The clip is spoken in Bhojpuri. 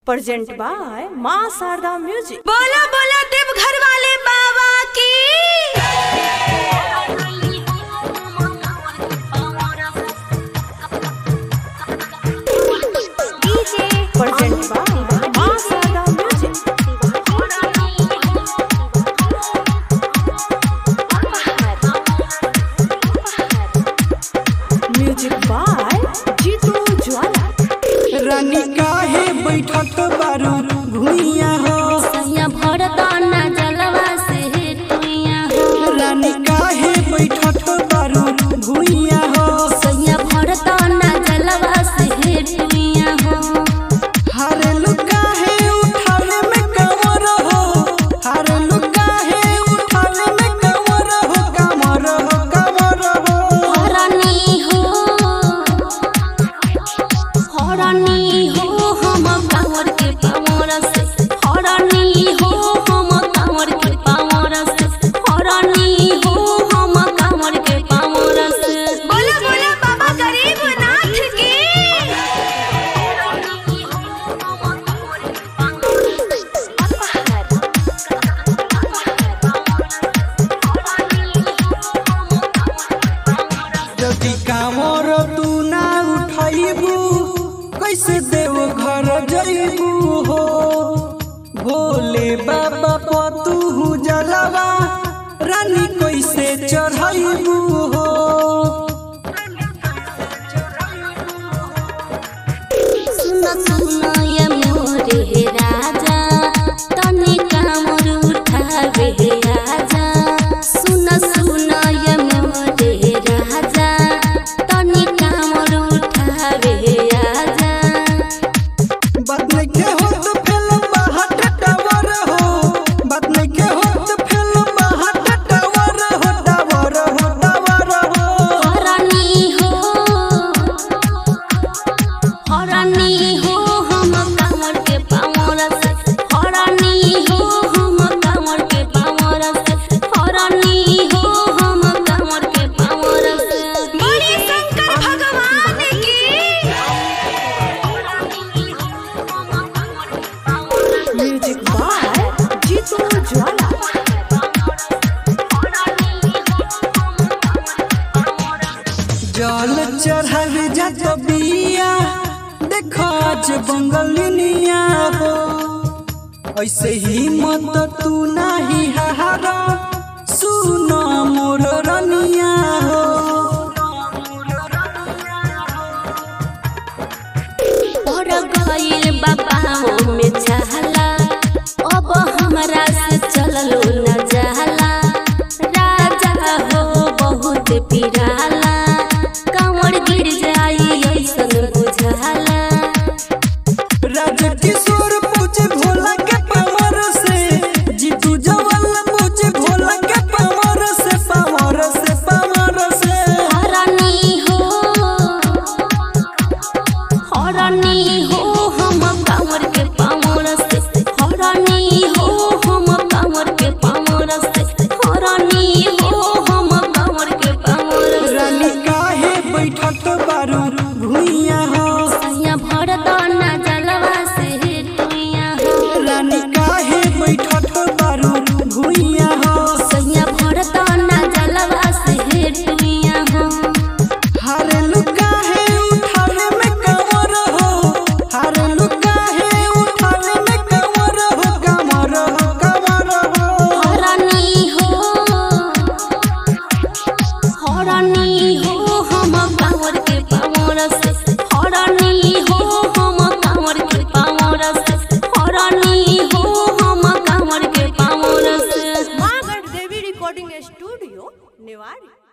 Present by Maa Sharda music. बोला बोला देवघर वाले बाबा की। Present by Maa Sharda music. Music by Jeetu Jwala. रानी काहे बैठत बारू भुइया हो, सैया भरदाना जलवा से टुइया हो। रानी काहे बैठत बारू भुइया हो, सैया भरदाना जलवा से टुइया हो। हारे लुकाहे उठाने में कमर हो, हारे लुकाहे उठाने में कमर हो, कमर हो, कमर हो। हरानी हो हम कांवर के पावर से, हरानी हो हम कांवर के पावर से, हरानी हो हम कांवर के पावर से। बोला बोला बाबा गरीबनाथ की। जदि कामर तू ना उठाइबू कैसे देव घर जइबू हो। भोले बाबा पतू जलवा रानी कैसे चढ़ाइबू हो। सुन ये मोरे राजा तनी कामर उठावे आजा। सुन ये मोरे राजा तनी कामर उठावे आजा। बात नहीं के हो तो फिल्म बाहट टावर हो, बात नहीं के हो तो फिल्म बाहट टावर हो, टावर हो, टावर हो। हरानी हो हम कांवर के पावर से, हरानी हो हम कांवर के पावर से, हरानी हो हम कांवर के पावर से। बड़ी शंकर भगवान की। म्यूजिक बाय जीतू ज्वाला। जल चढ़ावे जात बिया देखो आज बंगलिनिया हो। ऐसे ही मत तू नाही हारा, सुनो मोर रनिया हो। और गइल बाबा में चाहला अब हमरा से चललो न जाला। राजा हो बहुत पिराला कांवर गिर जाई ऐसन बुझाला। राजा किशोर पूछे भोला के पावर से, जीतू जवाला पूछे भोला के पावर से, पावर से, पावर से। हरानी हो हम कांवर के पावर से, हरानी हो हम कांवर के पावर से, हरानी हो हम कांवर के पावर से। रानी काहे बैठत बारू भुइया हो, सैया भरदाना जलवा से टुइया हो। रानी काहे बैठत बारू भुइया हो। सैया भरदाना जलवा से टुइया हो। हारे लुकाहे उठाने में कमर हो, हारे लुकाहे उठाने में कमर हो, कमर हो, कमर हो। हरानी हो हम कांवर के पावर से, हरानी हो हम कांवर के पावर से, हरानी हो हम कांवर के पावर से। मां गढ़ देवी रिकॉर्डिंग स्टूडियो निवाड़ी।